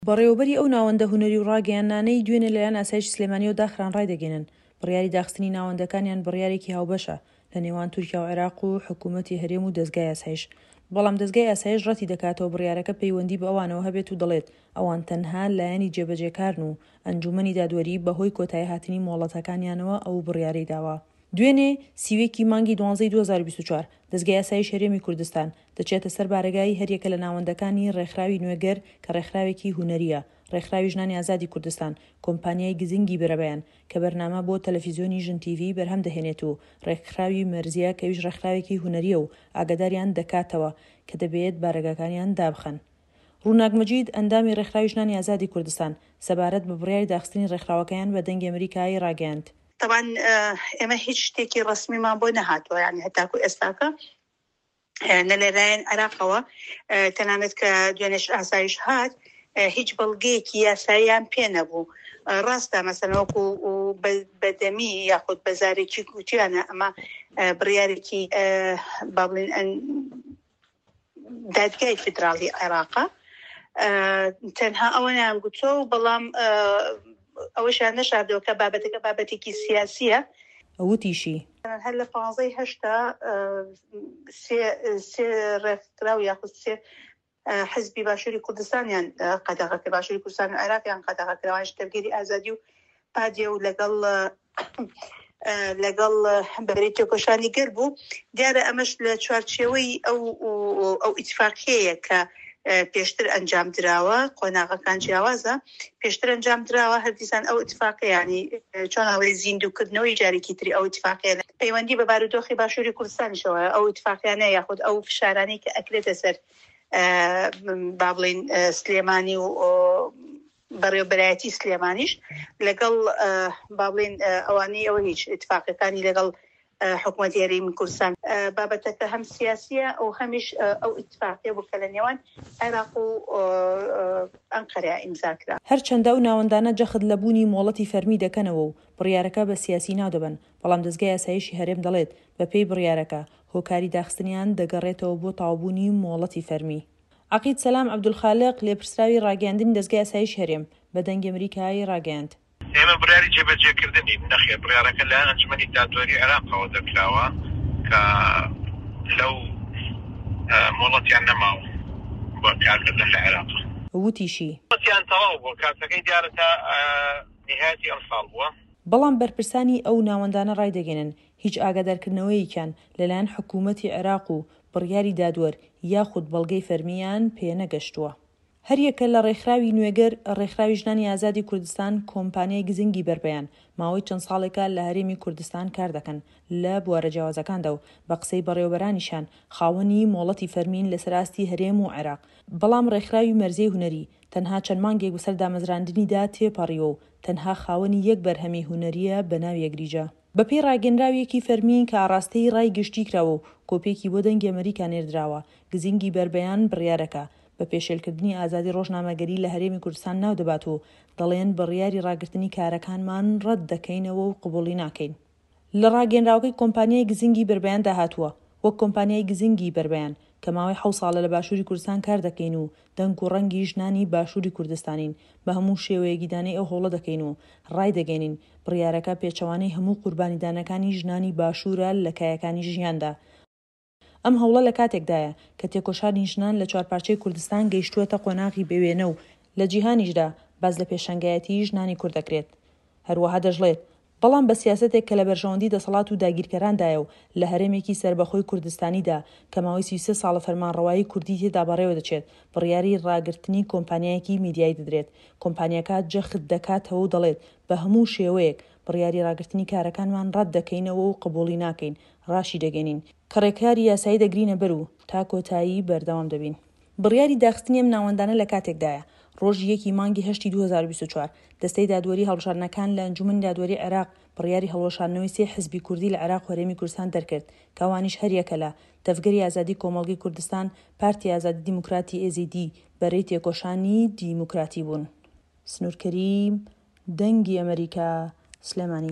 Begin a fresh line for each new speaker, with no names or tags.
بەڕێوەبەری ئەو ناوەندە هونەری و ڕاگەیاندنانەی دوێنێ لەلایەن ئاسایشی سلێمانیەوە داخران ڕایدەگەێنن بڕیاری داخستنی ناوەندەکانیان بڕیارێکی هاوبەشە لە نێوان تورکیا و عێراق و حکوومەتی هەرێم و دەستگای ئاسایش. بەڵام دەستگای ئاسایش ڕەتی دەکاتەوە بڕیارەکە پەیوەندی بە ئەوانەوە هەبێت و دەڵێت ئەوان تەنها لایەنی جێبەجێکارن و ئەنجومەنی دادوەری بەهۆی کۆتایی هاتنی مۆڵەتەکانیانەوە ئەو بڕیارەی داوە. دوێنێ سیوێکی مانگی 12 2024 دەستگای ئاسایش هەرێمی کوردستان دەچێتە سەر بارگایی هەریەکە لە ناوەندەکانی ڕێکخراوی نوێگەر کە ڕێکخراوێکی هونەریە، ڕێکخراوی ژنانی ئازادی کوردستان، کۆمپانیای گزنگی بەرەبەیان کە بەرنامە بۆ تەلەڤیزیۆنی ژن تیڤی بەرهەم دەهێنێت و ڕێکخراوی مەرزیە کەویش ڕێکخراوێکی هونەریە و ئاگاداریان دەکاتەوە کە دەبێت بارگاکانیان دابخەن. ڕووناک مەجید ئەندامی ڕێکخراوی ژنانی ئازادی کوردستان سەبارەت بە بڕیاری داخستنی ڕێکخراوەکەیان بە دەنگی ئەمریکایی ڕاگەیاند.
طبعا ئێمە هیچ شتێکی ڕسمیمان بۆ نەهاتووە، یعنی هەتاکو ئێستاکە لەلایەن عێراقەوە تەنانەت کە دوێنێش ئاسایش هات هیچ بەڵگەیەکی یاساییان پێ نەبوو. ڕاستە مەسەڵەن وەکو بەدەمی یاخود بەزارێکی گوتیانە ئەمە بڕیارێکی با بڵێن دادگای فیدراڵی عێراقە، تەنها ئەوەیان گوتۆ بەڵام ئەوەشیان نەشاردەوە کە بابەتەکە بابەتێکی سیاسیە.
ئەوتیشی
هەر لە 15 سێ ڕێکخراو یاخود سێ حزبی باشووری کوردستانیان قەدەغە باشووری کوردستان و عێراقیان قەدەغە کراوان شتەرگێری ئازادی و پادیە و لەگەڵ بەرەی تێکۆشانی گەر بوو. دیارە ئەمەش لە چوارچێوەی ئەو ئیتفاقیەیە کە پێشتر ئەنجام دراوە، قۆناغەکان جیاوازە پێشتر ئەنجام دراوە، هەردیسان ئەو ئیتفاقیانی چۆن ئەوەی زیندووکردنەوەی جارێکی تری ئەو ئیتفاقیە پەیوەندی بە بارودۆخی باشووری کوردستانیشەوە، ئەو ئیتفاقیانە یاخود ئەو فشارانەی کە ئەکرێتە سەر با بڵێن سلێمانی و بەڕێوەبەرایەتی سلێمانیش لەگەڵ با بڵێن ئەوانەی ئەوە هیچ ئیتفاقەکانی لەگەڵ حکوومەتی هەرێمی کوردستان بابەتەکە هەم سیاسیە ئەو هەمیش ئەو ئیتفاقیە بوو کە لە نێوان عێراق و ئەنقەرە ئیمزاکرا.
هەرچەندە ئەو ناوەندانە جەخت لە بوونی مۆڵەتی فەرمی دەکەنەوە و بڕیارەکە بە سیاسی ناو دەبن، بەڵام دەستگای ئاسایشی هەرێم دەڵێت بە پێی بڕیارەکە هۆکاری داخستنیان دەگەڕێتەوە بۆ تاوبوونی مۆڵەتی فەرمی. عەقید سەلام عەبدولخالق لێپرسراوی ڕاگەیاندنی دەستگای ئاسایشی هەرێم بە دەنگی ئەمریکایی ڕاگەیاند.
ئێمە بڕیاری جێبەجێکردنی نەخێ بڕیارەکە لە ئەنجومەنی دادوەری عێراقەوە دەکراوە کە لەو مۆڵەتیان نەماوە بۆ کارکردن لە عێراق.
وتیشی
مۆڵەتیان تەواو بووە، کاتەکەی دیارە تا نهایەتی ئەم ساڵ بووە.
بەڵام بەرپرسانی ئەو ناوەندانە ڕایدەگەێنن هیچ ئاگادارکردنەوەیەکیان لەلایەن حکوومەتی عێراق و بڕیاری دادوەر یاخود بەڵگەی فەرمیان پێ نەگەشتووە. هەریەکە لە ڕێکخراوی نوێگەر ڕێکخراوی ژنانی ئازادی کوردستان کۆمپانیای گزنگی بەربەیان ماوەی چەند ساڵێکە لە هەرێمی کوردستان کار دەکەن لە بوارە جیاوازەکاندا و بە قسەی بەڕێوەبەرانیشان خاوەنی مۆڵەتی فەرمین لەسەر ئاستی هەرێم و عێراق. بەڵام ڕێکخراوی مەرزیەی هونەری تەنها چەند مانگێک بەسەر دامەزراندنیدا تێپەڕیوە و تەنها خاوەنی یەک بەرهەمی هونەریە بە ناو یەکریجە. بەپێی ڕاگەنراویەکی فەرمین کە ئاڕاستەی ڕای گشتی کراوە و کۆپێکی بۆ دەنگی ئەمریکا نێردراوە، گزنگی بەربەیان بڕیارەکە بە پێشێلکردنی ئازادی ڕۆژنامەگەری لە هەرێمی کوردستان ناو دەبات و دەڵێن بڕیاری ڕاگررتنی کارەکانمان ڕەت دەکەینەوە و قبوڵی ناکەین. لە ڕاگەنراوەکەی کۆمپانیای گزنگی بەربەیان داهاتووە وەک کۆمپانیای گزنگی بەربەیان کە ماوەی 7 ساڵە لە باشووری کوردستان کار دەکەین و دەنگ و ڕەنگی ژنانی باشووری کوردستانین، بە هەموو شێوەیەکی دانەی ئەو هەوڵە دەکەین و ڕای دەگەێنین بڕیارەکە پێچەوانەی هەموو قوربانیدانەکانی ژنانی باشوورە لە کایەکانی ژیاندا. ئەم هەوڵە لە کاتێکدایە کە تێکۆشانی ژنان لە چوارپارچەی کوردستان گەیشتووەتە قۆناغی بێوێنە و لە جیهانیشدا باز لە پێشەنگایەتی ژنانی کورد دەکرێت. هەروەها دەژڵێت بەڵام بە سیاسەتێک کە لە بەرژەوەندی دەسەڵات و داگیرکەراندایە و لە هەرێمێکی سربەخۆی کوردستانیدا کە ماوەی 33 ساڵە فەرمانڕەوایی کوردی تێدا بەڕێوە دەچێت، بڕیاری ڕاگررتنی کۆمپانیایەکی میدیایی دەدرێت. کۆمپانیەکە جەخت دەکاتەوە و دەڵێت بە هەموو شێوەیەک بڕیاری ڕاگررتنی کارەکانمان ڕەت دەکەینەوە و قبوڵی ناکەین، ڕاشی دەگەێنین کە ڕێکاری یاسایی دەگرینە بەر و تا کۆتایی بەردەوام دەبین. بڕیاری داخستنی ئەم ناوەندانە لە کاتێکدایە ڕۆژی 1 مانگی 8 2024 دەستەی دادوەری هەڵبژاردنەکان لە ئەنجومەنی دادوەری عێراق بڕیاری هەڵوەشاندنەوەی 3 حزبی کوردی لە عێراق و هەرێمی کوردستان دەرکرد کە ئەوانیش هەریەکە لە تەفگەری ئازادی کۆمەڵگەی کوردستان، پارتی ئازادی دیموکراتی AZD بەرەی تێکۆشانی دیموکراتی بوون. سنوورکەریم، دەنگی ئەمریکا، سلێمانی.